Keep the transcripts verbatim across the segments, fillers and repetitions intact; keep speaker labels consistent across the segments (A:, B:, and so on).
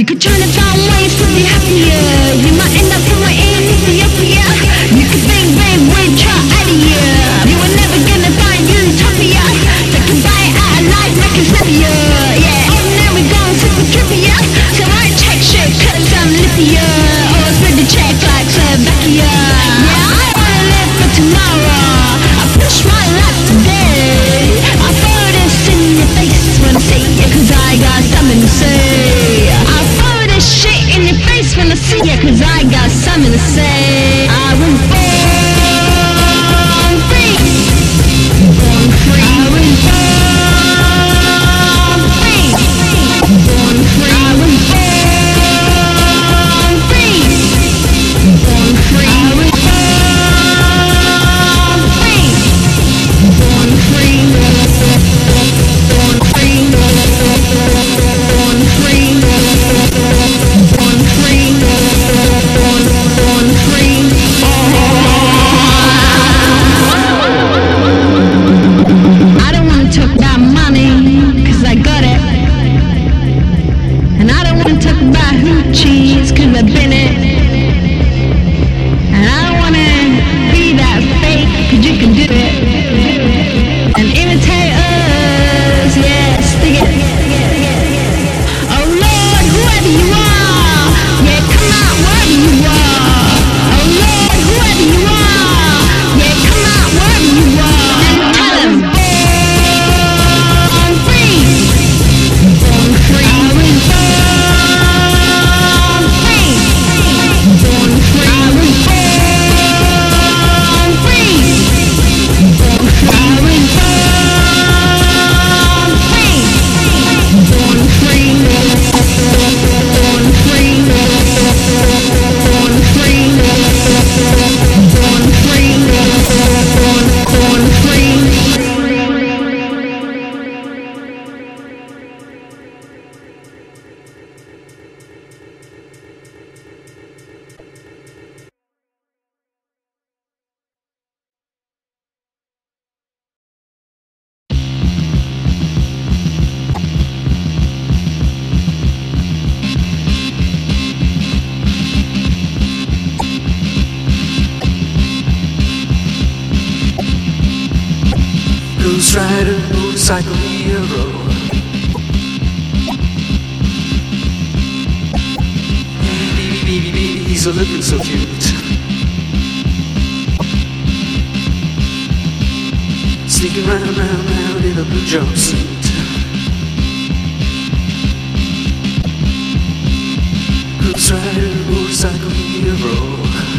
A: could try to find ways to be happier. You might end up somewhere in Ethiopia. You could think, babe, we'd try out of here. You were never gonna find utopia. They can buy it out of life, make it happier. Yeah, ordinary gone super trippier. So I check shit, cause I'm Lithia. Or split the check like Slovakia. Yeah, I wanna live for tomorrow. I push my luck today. I throw this in your face when I see you, cause I got something to say. I throw this shit in your face when I see you, cause I got something to say. I was born free. Born free. I was born free. Born free. I was born free. Born free. I was born free. Born free. Born free. Born free. Born free. Born, born free. I don't wanna talk about money, cause I got it. And I don't wanna talk about hoochies, cause I've been it. And I don't wanna be that fake, cause you can do it. And imitate us, yeah, stick it. Oh Lord, whoever you are, yeah, come out wherever you are. Oh Lord, whoever you are, yeah, come out wherever you are. And tell them, born free, born free. I was born free, born free. I was born free, born free. I was born free, born free, born free, born free, born free, born, born free.
B: Ghost rider, motorcycle hero. Baby, baby, baby, he's a looking so cute. Sneaking round, round, round in a blue jumpsuit. Ghost rider, motorcycle hero.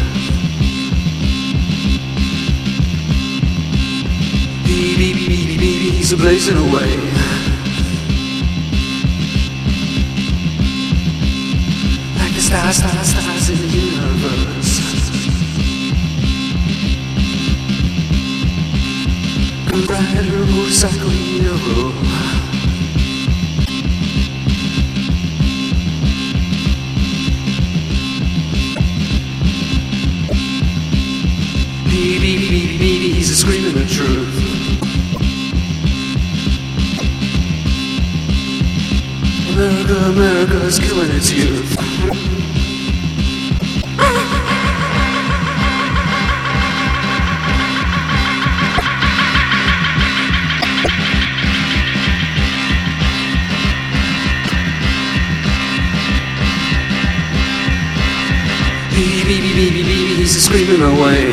B: Baby, baby, baby, he's a blazing away. Like the stars, stars, stars in the universe. Good rider, motorcycle hero. Baby, baby, baby, he's a screaming the truth. America, America's killing its youth. Baby, baby, baby, baby, he's screaming away.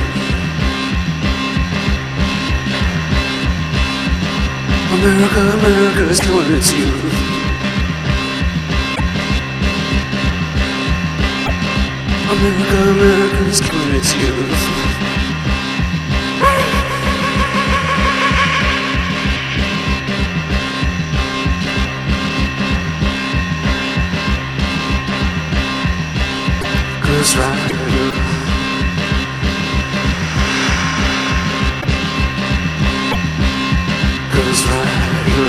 B: America, America's killing its youth. America, America's killing its youth. Ghost rider. Ghost rider.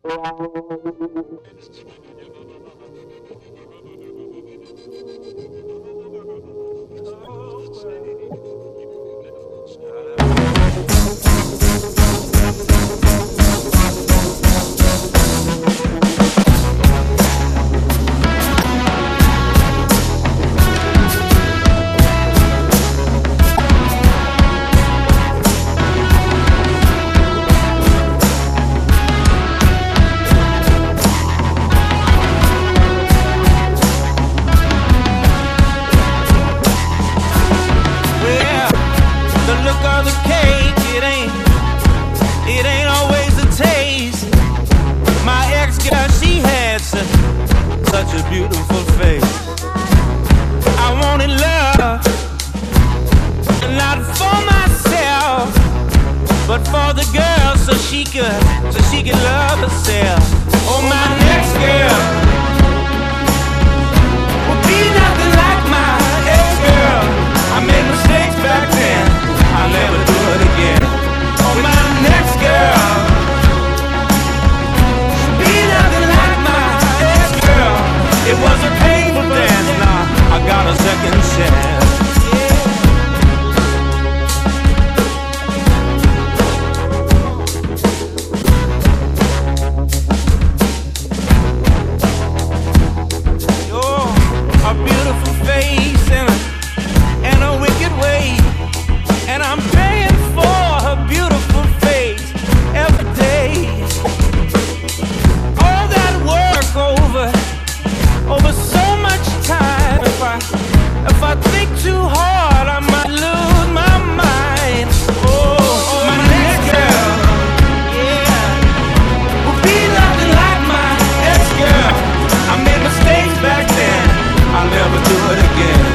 C: Beautiful face. I wanted love, not for myself, but for the girl, so she could, so she could love herself. Oh, my next girl will be nothing like my ex-girl. I made mistakes back then, I'll never do it again. Oh, my next girl will be nothing like my ex-girl. It was a painful dance, now I got a second chance. You're a beautiful face and a, and a wicked way, and I'm paying for her beautiful face every day. All that work over over so much time. If I, if I think too hard, I might lose my mind. Oh, my next girl, yeah, will be nothing like my ex-girl. I made mistakes back then, I'll never do it again.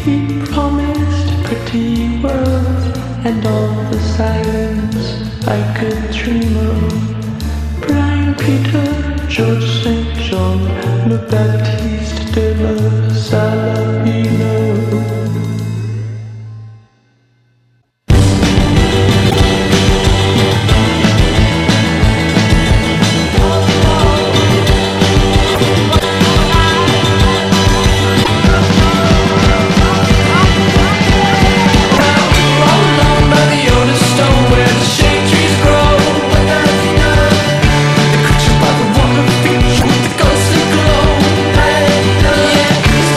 D: He promised pretty words and all the silence I could dream of. Brian Peter, George Saint John, Le Baptiste de la Salavino.
B: Yeah.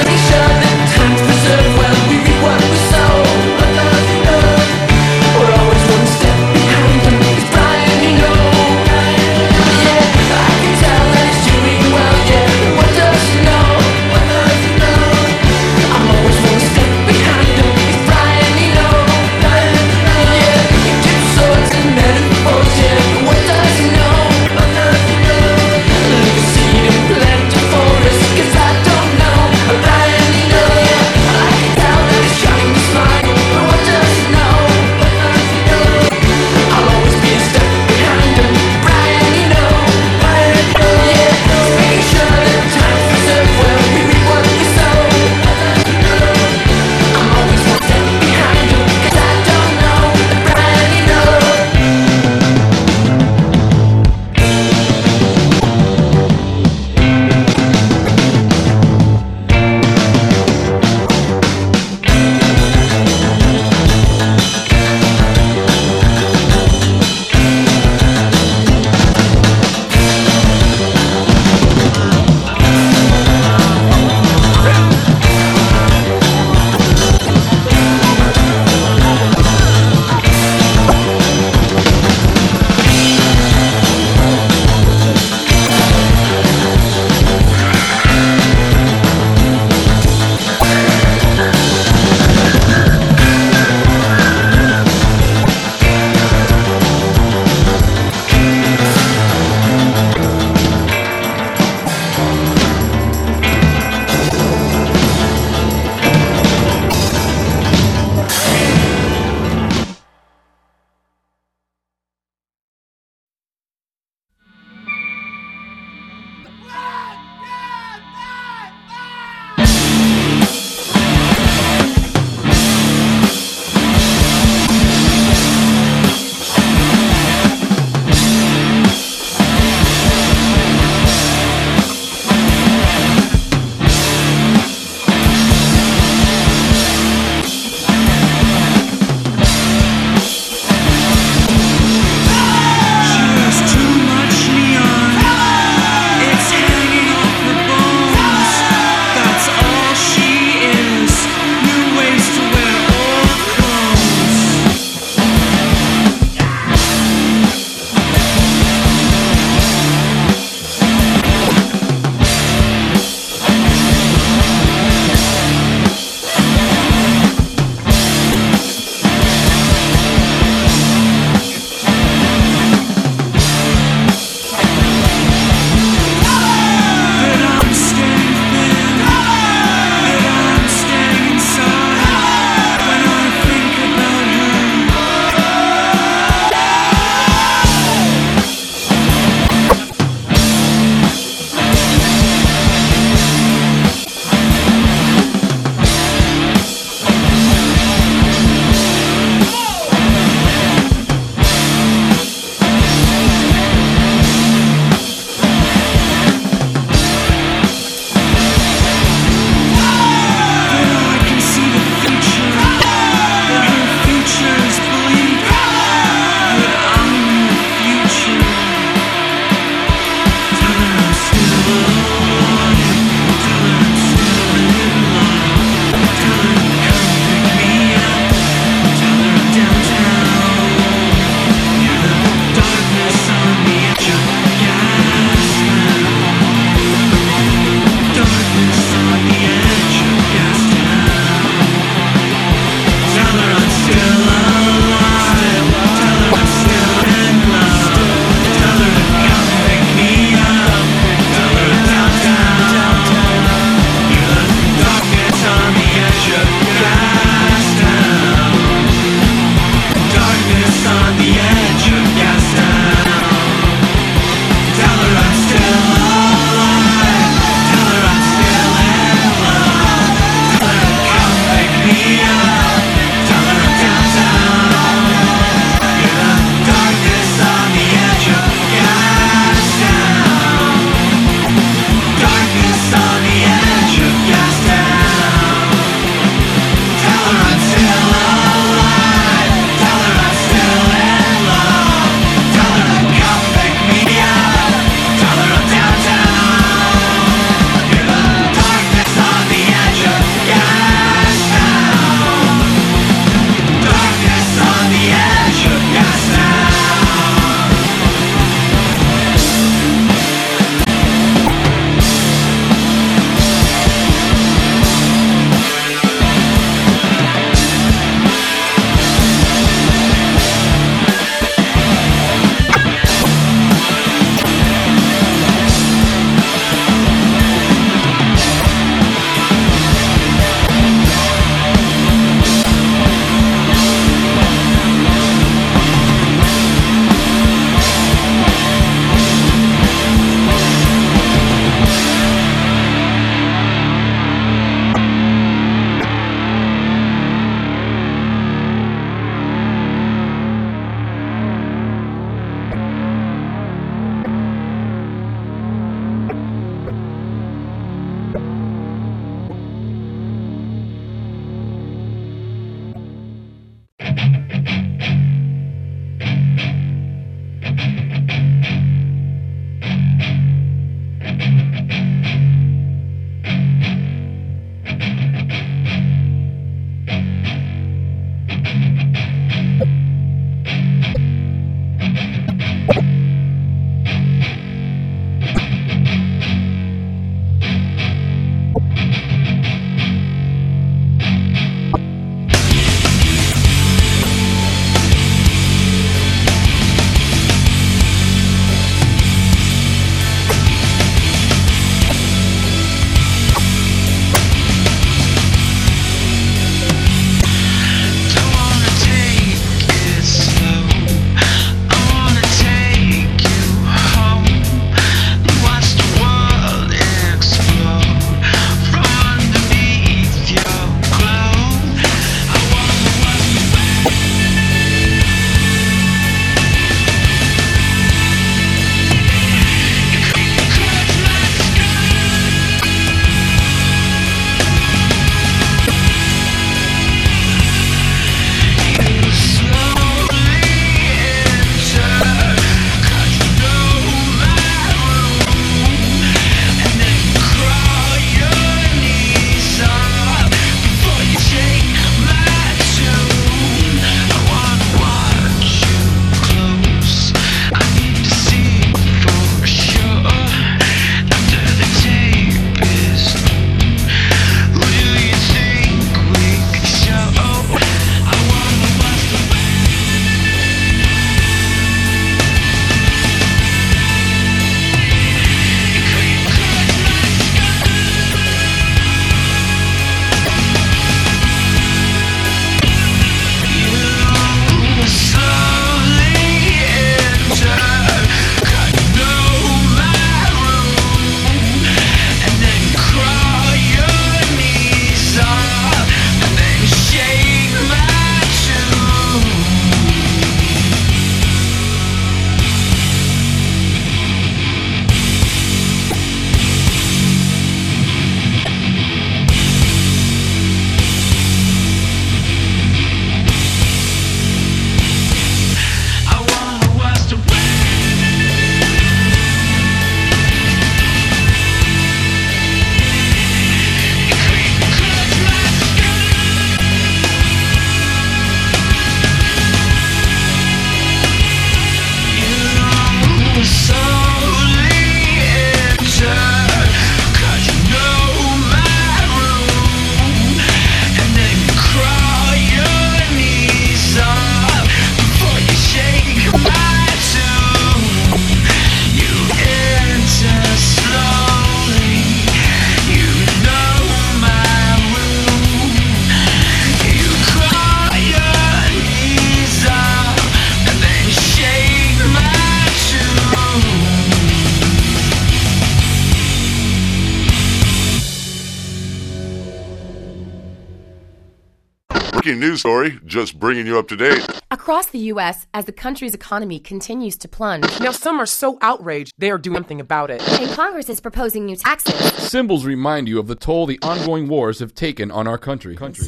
E: Breaking news story, just bringing you up to date.
F: Across the U S, as the country's economy continues to plunge.
G: Now some are so outraged, they are doing something about it.
F: And Congress is proposing new taxes.
H: Symbols remind you of the toll the ongoing wars have taken on our country. country.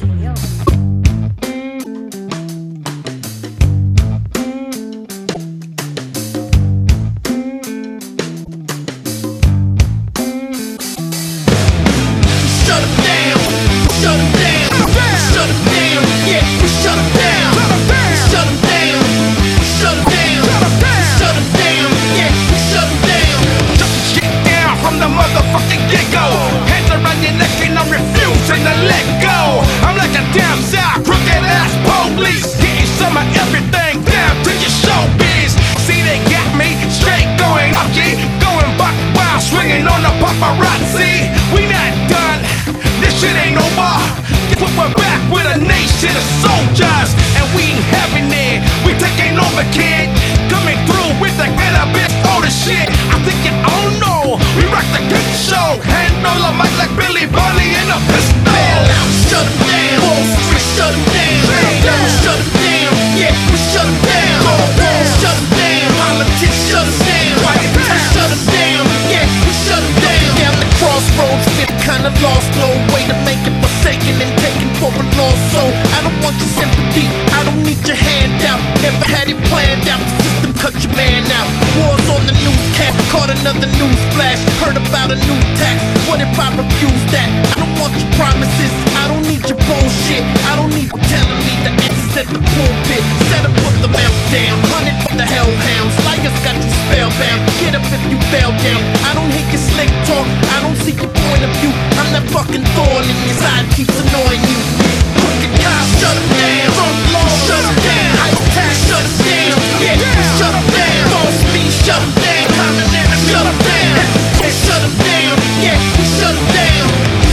C: Paparazzi, we not done. This shit ain't over. We're back with a nation of soldiers, and we ain't having it. We taking over, kid. Coming through with the cannabis, all the shit. I think you all know we rock the good show. Handle the mic like Billy Bunny in a pistol. Man, now shut 'em down. Wall Street, shut 'em down. Shut 'em, shut 'em down. Yeah, we shut 'em down. Shut 'em down. Politics, shut 'em down. White tech, shut 'em down. Yeah, we shut 'em down. Down the crossroads, fit kinda lost. No way to make it, forsaken and taken for a lost soul. I don't want your sympathy, I don't need your handout. Never had it planned out, the system cut your man out. Wars on the newscast, caught another news flash. Heard about a new tax, what if I refuse that? I don't want your promises, I don't need your bullshit. I don't need you telling me the answers at the pulpit. Set up, put the mouth down, hunted for the hellhounds. Liars got you spellbound, get up if you fell down. I don't hate your slick talk, I don't see your point of view. I'm that fucking thorn in your side, keeps annoying you. Crooked cops, shut 'em down. Front law, shut 'em down. High tax, shut 'em down. Yeah, shut 'em down. False speed, shut 'em down. Common enemy, shut 'em down. Yeah, shut 'em down. Yeah, we shut 'em down.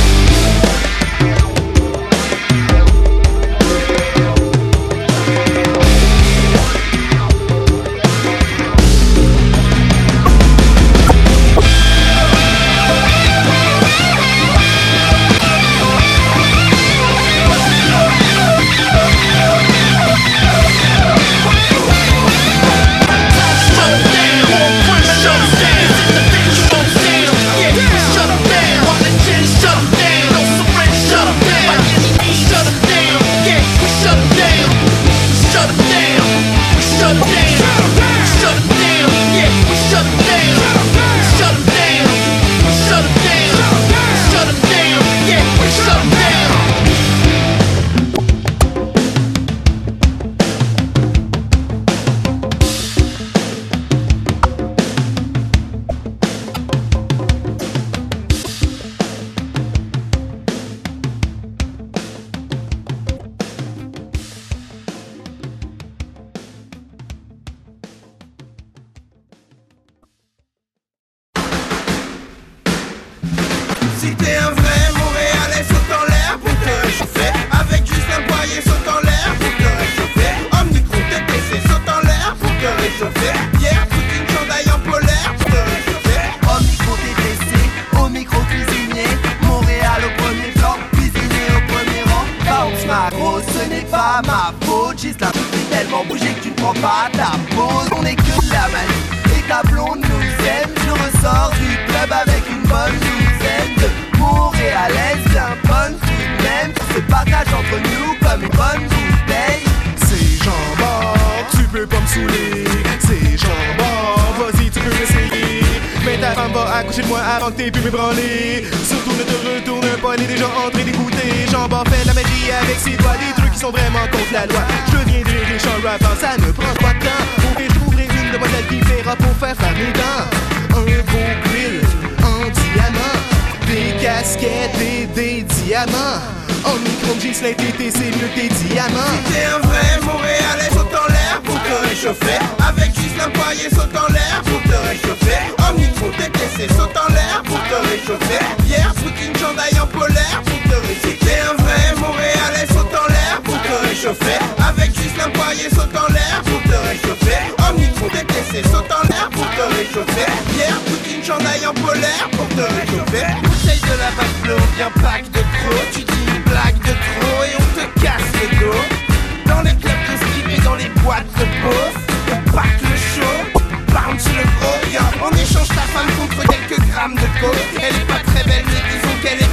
C: Si t'es un vrai Montréalais, saute en l'air pour te réchauffer. Avec juste un poignet, saute en l'air pour te réchauffer. Omnicron T T C, saute en l'air pour te réchauffer. Hier, toute une chandaille en polaire pour te réchauffer.
I: Omnicron T T C, au micro cuisinier. Montréal au premier plan, cuisinier au premier rang. Bounce ma grosse, ce n'est pas ma faute. Juste la toute est tellement bougée que tu ne prends pas ta pause. On est que de la manie, et ta blonde nous aime. Je ressors du club avec une bonne douzaine de Montréalaises bien bonnes tout de même, qui se partagent entre nous comme une bonne bouteille.
J: C'est jambon, tu peux pas me saouler. C'est jambon, vas-y tu peux essayer. Mais ta femme va accoucher de moi avant que t'aies pu m'ébranler. Surtout ne te retourne pas, elle est déjà entrée d'écouter. Jambon fait de la magie avec ses doigts, des trucs qui sont vraiment contre la loi. Je deviens des riches en rappant, ça ne prend pas de temps. Au pire, je trouverai une demoiselle qui verra pour faire faire mes dents. Un beau grill en diamant, des casquettes et des diamants. Omnicron, Ghislain, T T C, mieux que tes diamants.
C: Si t'es un vrai Montréalais, saute en l'air pour te réchauffer. Avec juste un poignet, saute en l'air pour te réchauffer. Omnicron T T C, saute en l'air pour te réchauffer. Hier, fout une chandaille en polaire pour te réchauffer. Si t'es un vrai Montréalais, saute en l'air pour te réchauffer. Avec juste un poignet, saute en l'air pour te réchauffer. Omnicron T T C, saute en l'air pour te réchauffer. Hier, fout une chandaille en polaire pour te réchauffer. Bouteille de la vache bleue, bien pack de trop. Tu dis une blague de trop et on te casse le dos.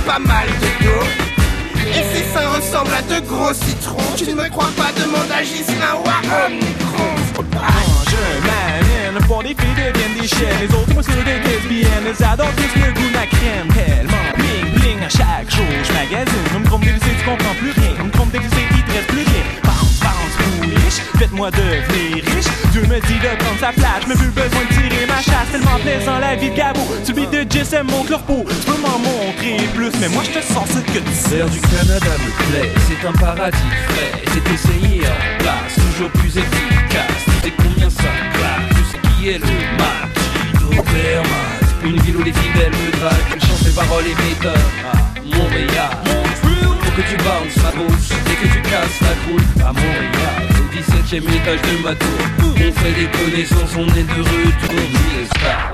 I: pas mal de dos. Et ses seins ressemblent à de gros citrons. Tu ne me crois pas, demande à Ghislain ou à Omnicron.
C: Je m'amène pour des filles deviennent des chiennes. Les autres moi sur des lesbiennes. Les adultes plus le goût de ma crème. Tellement bling bling à chaque jour. Je magasine, je me trompe dévissé, tu comprends plus rien. Je me trompe dévissé, il te reste plus rien. Bounce, bounce, foolish, faites-moi devenir riche. Dieu me dit de prendre sa place, mais plus besoin de tirer ma chasse. Tellement plaisant la vie de Gabo. Tu le beat de J S M, mon corpo. Tu peux m'en montrer plus, mais moi je te sens ce que tu sais.
K: L'air du Canada me plaît, c'est un paradis frais. C'est essayé en place, toujours plus efficace. Tu sais combien ça claque, tu sais qui est le maquis d'Obermatt. Une ville où les fidèles me draguent, une chance, mes paroles et méthodes. À Montréal, faut que tu bounces ma bouche et que tu casses la croûte. À Montréal, au dix-septième étage de ma tour, on fait des connaissances, on est de retour, nous les stars.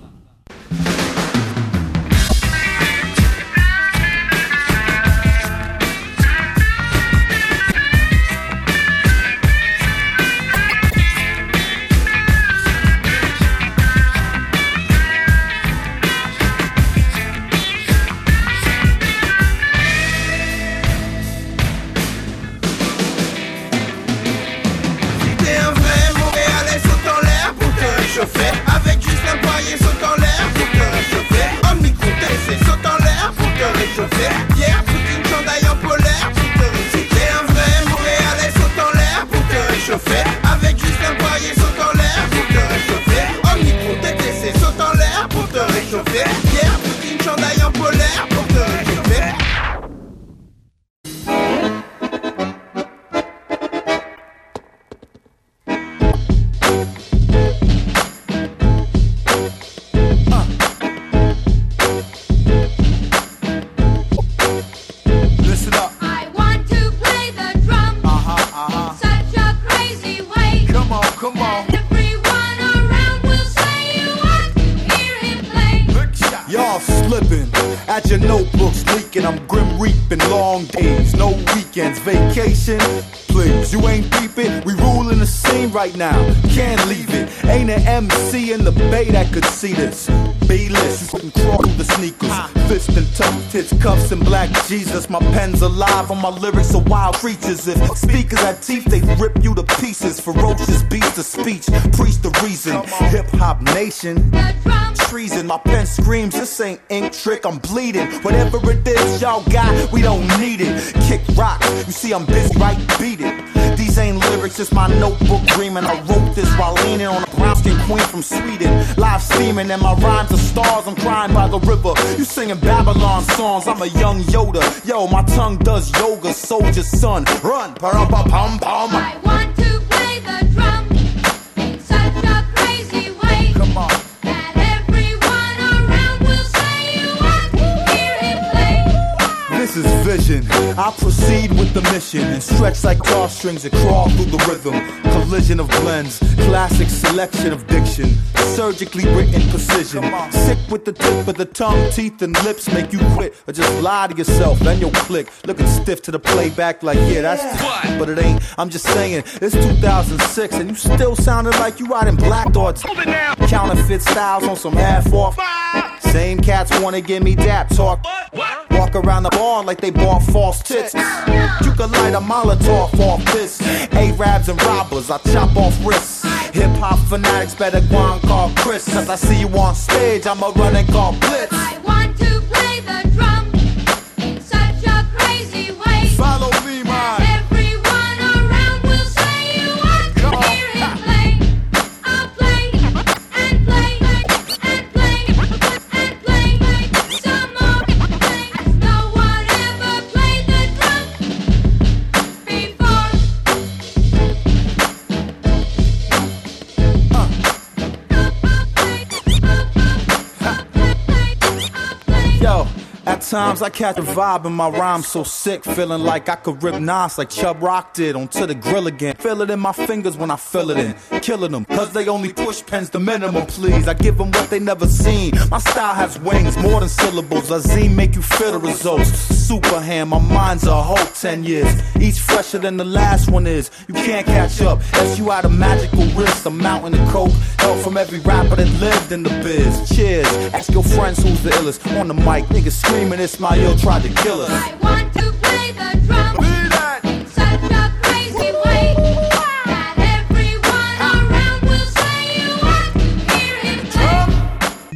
I: Avec juste un poignet, saute en l'air pour te réchauffer. Omnicron T C, saute en l'air pour te réchauffer. Pierre, toute une chandaille en polaire pour te réchauffer. T'es un vrai Montréalais, saute en l'air pour te réchauffer. Avec juste un poignet, saute en l'air pour te réchauffer. Omnicron T C, saute en l'air pour te réchauffer. Pierre, toute une chandaille en polaire pour te réchauffer.
L: At your notebooks leaking, I'm grim reaping long days, no weekends, vacation. Please, you ain't peeping, we ruling the scene right now, can't leave it. Ain't an M C in the Bay that could see this. B-list, you can crawl through the sneakers, fist and tucked tits, cuffs and black Jesus. My pen's alive, on my lyrics are wild creatures. If speakers had teeth, they'd rip you to pieces. Ferocious beast of speech, preach the reason. Hip-hop nation, treason. My pen screams, this ain't ink trick, I'm bleeding. Whatever it is y'all got, we don't need it. Kick rock, you see I'm busy, right? Beat it. These ain't lyrics, it's my notebook dreaming. I wrote this while leaning on a brown skin queen from Sweden. Live steaming and my rhymes are stars, I'm crying by the river. You singing Babylon songs, I'm a young Yoda. Yo, my tongue does yoga, soldier son. Run, pa-rum-pa-pum-pum.
A: I want to play the drum in such a crazy way.
L: Come on. This is vision. I proceed with the mission and stretch like drawstrings that crawl through the rhythm. Collision of blends, classic selection of diction, surgically written precision. Sick with the tip of the tongue, teeth and lips make you quit or just lie to yourself. Then you'll click, looking stiff to the playback like yeah, that's what, but it ain't. I'm just saying it's two thousand six and you still sounding like you riding black thoughts. Counterfeit styles on some half off. Same cats wanna give me dap talk. Walk around the bar like they bought false tits. You could light a Molotov off this. Arabs and robbers, I chop off wrists. Hip hop fanatics better go and call Chris. Cause I see you on stage, I'ma run and call Blitz.
A: I want to play the drum in such a crazy way.
L: Follow me, man.
A: Everyone around will say you want to hear him play. I'll play and play and play and play some more. No one ever played the drum before.
L: Yo, at times I catch a vibe in my rhyme so sick, feeling like I could rip Nas like Chubb Rock did onto the grill again. Feel it in my fingers when I fill it in, killing them, cause they only push pens the minimum, please. I give them what they never seen. My style has wings, more than syllables. Azim make you feel the results. Super hand, my mind's a whole ten years. Each fresher than the last one is. You can't catch up, as you out of magical wrist. A mountain of coke, help from every rapper that lived in the biz. Cheers, ask your friends who's the illest. On the mic, niggas screaming when Ismail tried to kill us.
A: I want to play the drum in such a crazy way that everyone around will say you want to hear him play.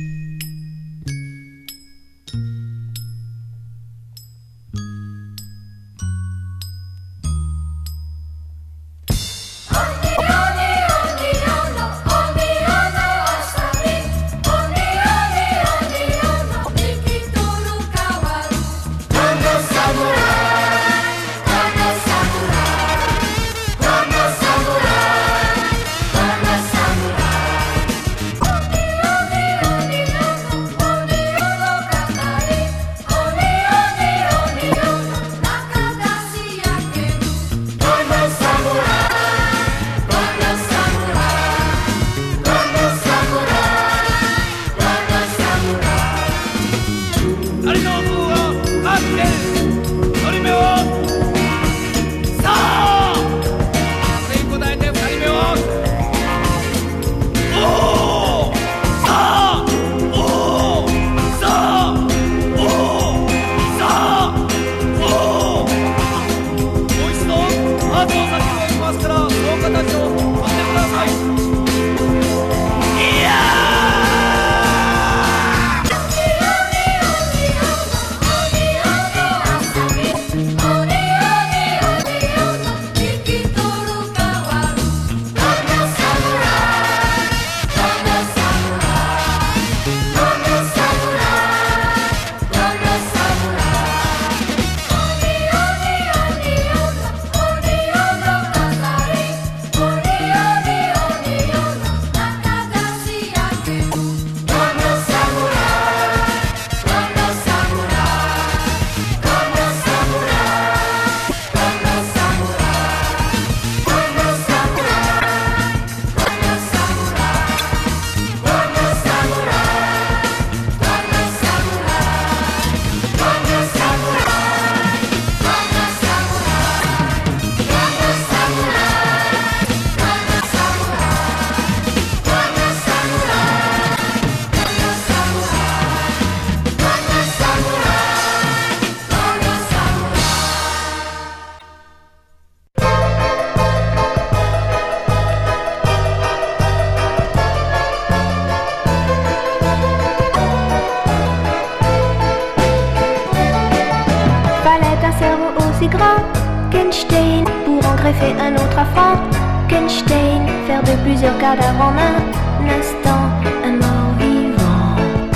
M: Kenstein pour en greffer un autre à Frankenstein, faire de plusieurs cadavres en un instant un mort vivant.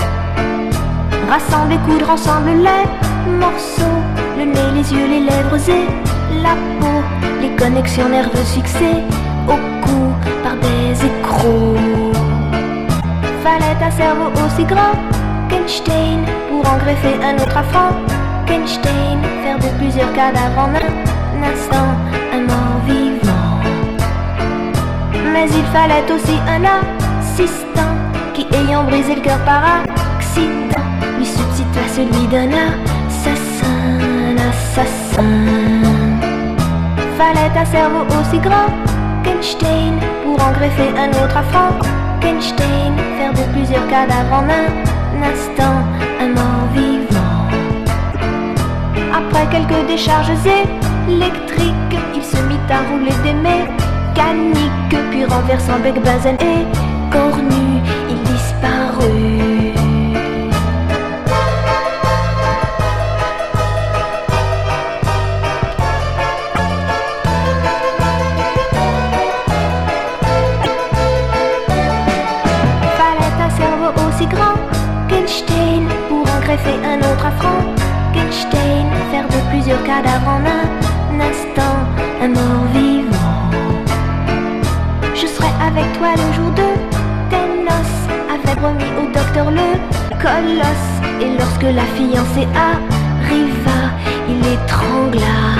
M: Rassembler, coudre ensemble les morceaux, le nez, les yeux, les lèvres et la peau, les connexions nerveuses fixées au cou par des écrous. Fallait un cerveau aussi grand qu'Einstein pour en greffer un autre à Frankenstein, faire de plusieurs cadavres en un instant un mort vivant. Mais il fallait aussi un assistant qui, ayant brisé le cœur par accident, lui substitua celui d'un assassin, un assassin. Fallait un cerveau aussi grand qu'Einstein pour en greffer un autre à Frankenstein, faire de plusieurs cadavres en un instant un mort vivant. Après quelques décharges électriques, il se mit à rouler des mécaniques, puis renversant bec, bazen et cornu, il disparut. Fallait un cerveau aussi grand qu'Einstein pour en greffer un autre à Frankenstein, faire de plusieurs cadavres en un instant un mort vivant. Je serai avec toi le jour de tes noces, avait promis au docteur le colosse. Et lorsque la fiancée arriva, il l'étrangla.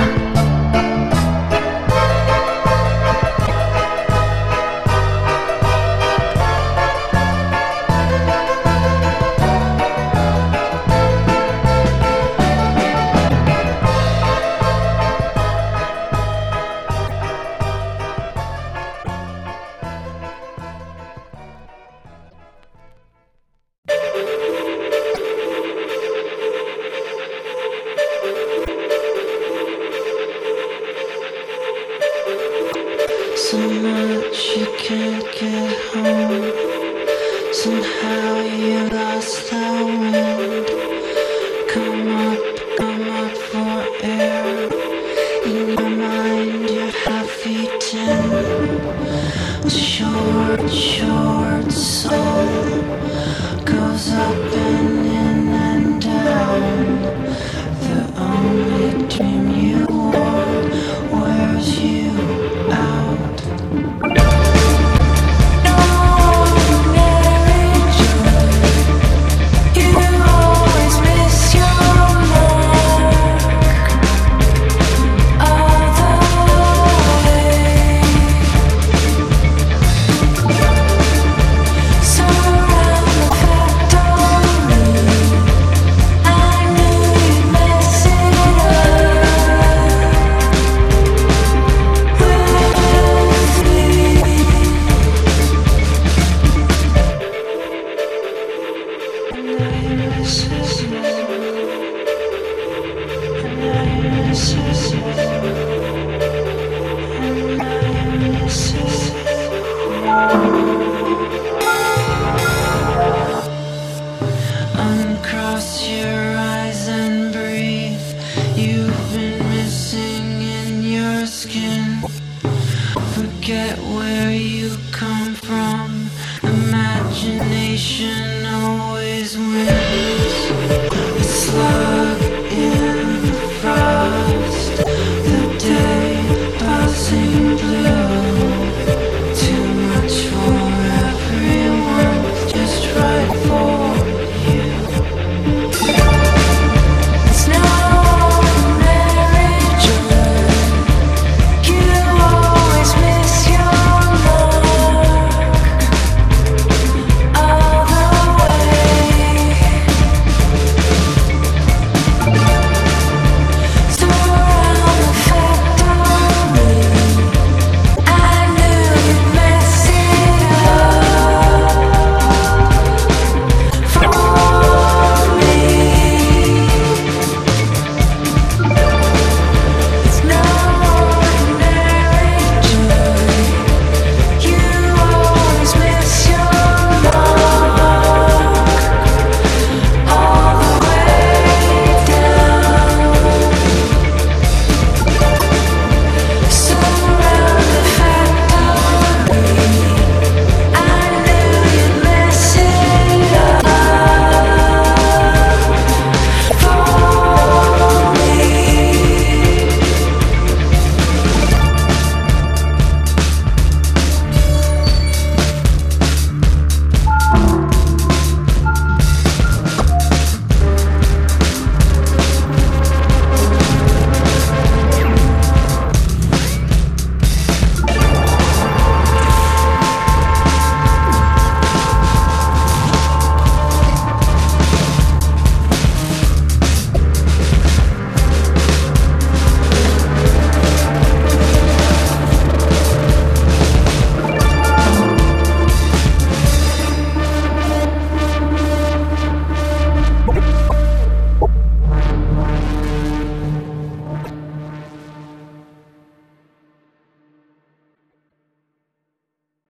D: so much you can't get home. Somehow you lost the wind. Come up, come up for air. In your mind you're half-eaten. Short, short soul goes up and in and down. The only dream you want wears you out. No ordinary joy. You always miss your mark. Other way. Surround the factory. I knew you'd mess it up with me. And I miss you. And I miss you.